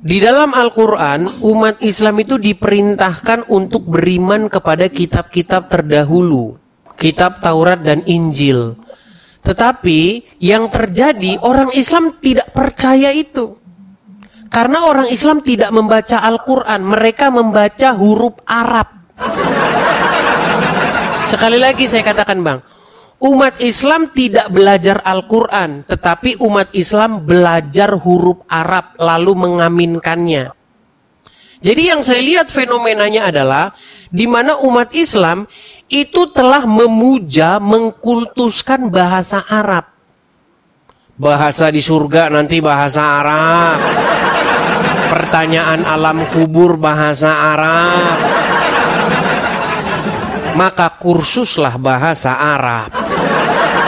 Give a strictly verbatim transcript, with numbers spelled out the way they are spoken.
Di dalam Al-Quran, umat Islam itu diperintahkan untuk beriman kepada kitab-kitab terdahulu, kitab Taurat dan Injil. Tetapi yang terjadi, orang Islam tidak percaya itu. Karena orang Islam tidak membaca Al-Quran, mereka membaca huruf Arab. Sekali lagi saya katakan, Bang, umat Islam tidak belajar Al-Quran, tetapi umat Islam belajar huruf Arab lalu mengaminkannya. Jadi yang saya lihat fenomenanya adalah di mana umat Islam itu telah memuja, mengkultuskan bahasa Arab. Bahasa di surga nanti bahasa Arab. Pertanyaan alam kubur bahasa Arab. Maka kursuslah bahasa Arab.